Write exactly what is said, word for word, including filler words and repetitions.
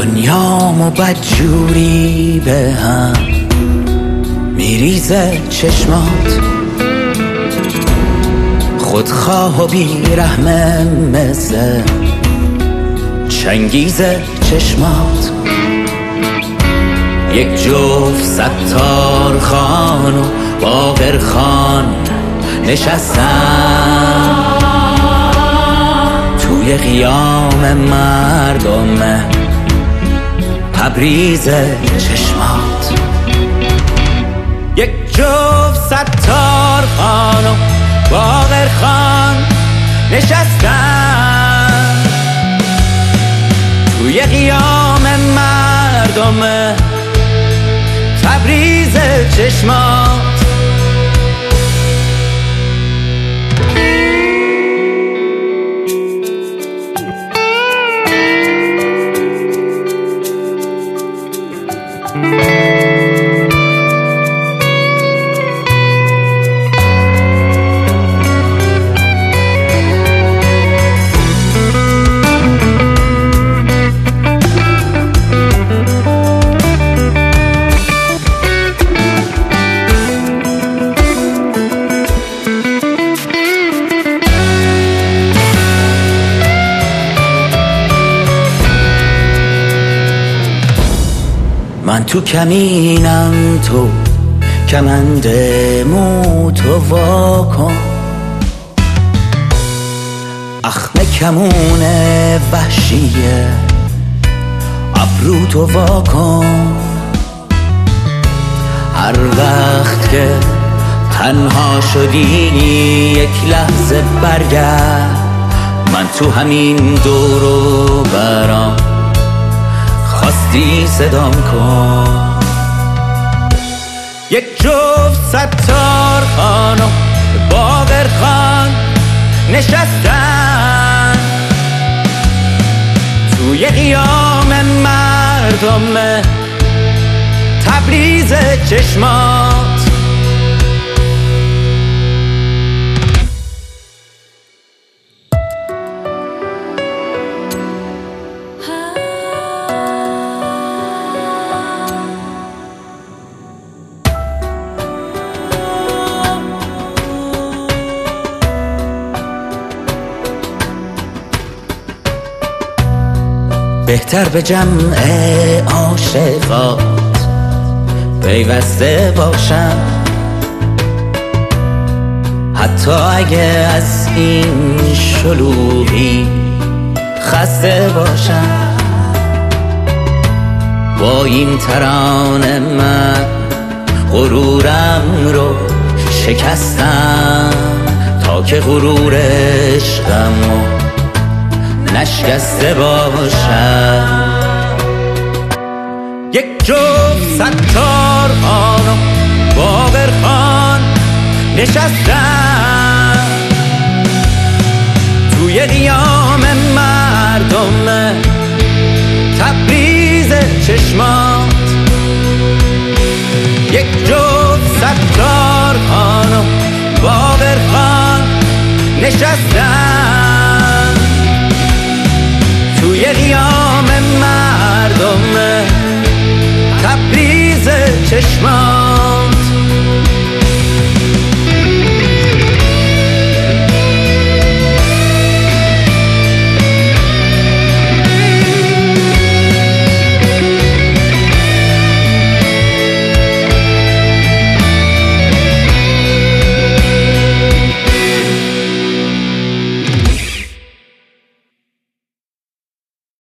دنیامو بدجوری به هم میریزه چشمات، خودخواه و بیرحمه مثل چنگیزه چشمات. یک جفت ستار خان و باقر خان نشستن توی قیام مردم تبریز چشمات. یک جفت ستار خان و باقر خان نشستن توی قیام مردم تبریز چشمات. من تو کمینم، تو کمند مو تو واکن، اخم کمون وحشیه ابرو تو واکن. هر وقت که تنها شدی یک لحظه برگرد، من تو همین دور و برام خواستی صدام کن. یک جفت ستار خان و باقر خان نشستن توی قیام مردم تبریز چشمات. بهتر به جمع عاشقات پیوسته باشم، حتی اگه از این شلوغی خسته باشم. با این ترانه من غرورم رو شکستم تا که غرور عشقمو نشکسته باشم. یک جفت ستار خان و باقر خان نشستن توی قیام مردم تبریز چشمات. یک جفت ستار خان و باقر خان نشستن توی قیام مردم تبریز چشمات.